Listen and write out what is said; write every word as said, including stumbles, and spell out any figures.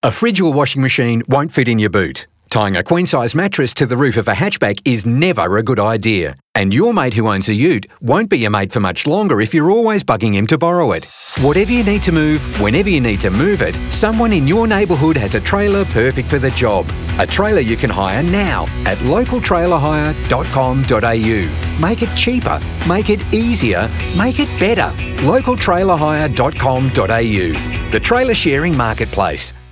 A fridge or washing machine won't fit in your boot. Tying a queen-size mattress to the roof of a hatchback is never a good idea. And your mate who owns a ute won't be your mate for much longer if you're always bugging him to borrow it. Whatever you need to move, whenever you need to move it, someone in your neighbourhood has a trailer perfect for the job. A trailer you can hire now at local trailer hire dot com dot a u. Make it cheaper, make it easier, make it better. local trailer hire dot com dot a u. The Trailer Sharing Marketplace.